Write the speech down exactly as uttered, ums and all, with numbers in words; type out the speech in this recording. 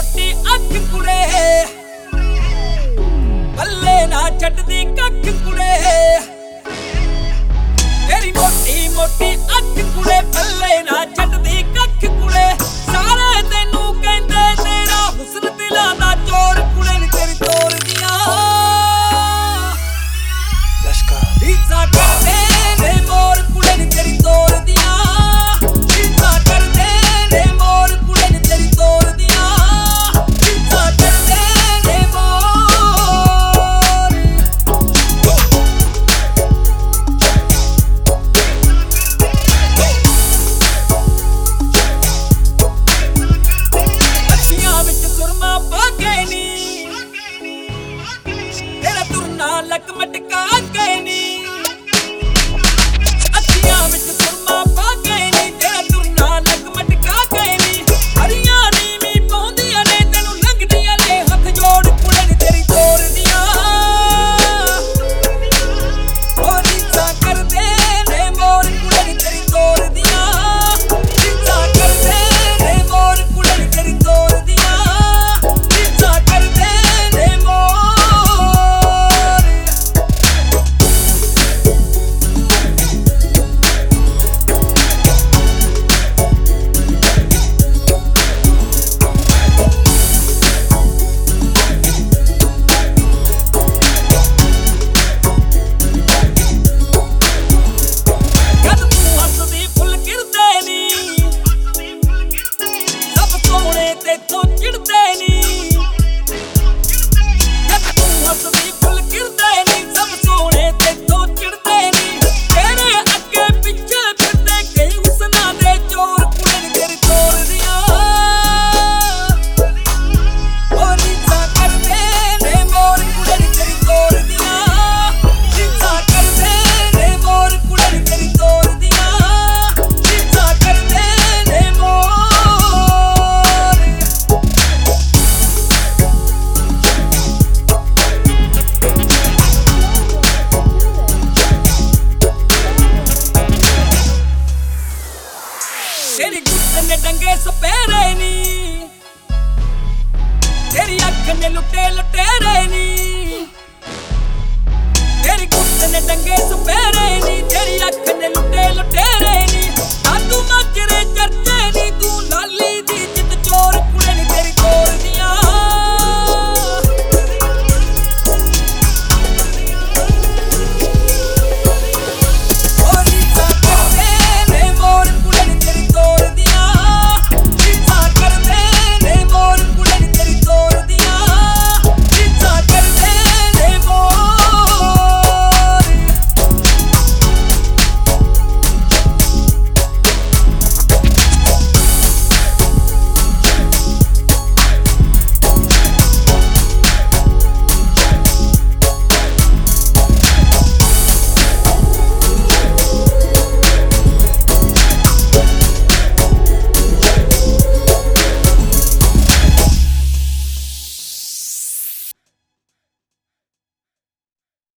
मोटी अख कुड़े पल्ले ना छड्डदी कख कुड़े तेरी मोटी मोटी अख कुड़े पल्ले ना छड्डदी कख कुड़े सारे तैनू कहंदे तेरा हुस्न दिलां दा जोर कुड़े नी तेरी तोर दियां Let's go रीसा करदे ने मोर कुड़े नी तेरी तोर दियां रीसा करदे ने मोर कुड़े नी तेरी तोर दियां रीसा करदे ने मोर अखियां विच सुरमा पा के नी तेरा तुरना लक मटका के नी अखियां विच सुरमा पा के नी तेरा तुरना लक मटका के नी हरियां नीवी पौंदियां ने तैनू लंघदियां ने हथ जोड़ कुड़े नी तेरी तोर दियां ओ रीसा करदे ने मोर कुड़े नी तेरी तोर दियां रीसा करदे ने मोर कुड़े नी तेरी तोर दियां रीसा करदे ने मोर जद तू हसदी फुल गिरदे नी सब सोहणे तेथों चिड़दे नी जद तू हसदी फुल गिरदे नी सब सोहणे तेथों चिड़दे नी तेरे अगे पिछे फिरदे कई हुस्नां दे चोर कुड़े नी तेरी तोर दियां ओ रीसा करदे ने मोर कुड़े नी तेरी तोर दियां रीसा करदे ने मोर कुड़े नी तेरी तोर दियां रीसा करदे ने मोर तेरी गुस्से ने डंगे सपेरे नी तेरी अख ने लुटे लुटेरे नी तेरी गुस्से ने डंगे सपेरे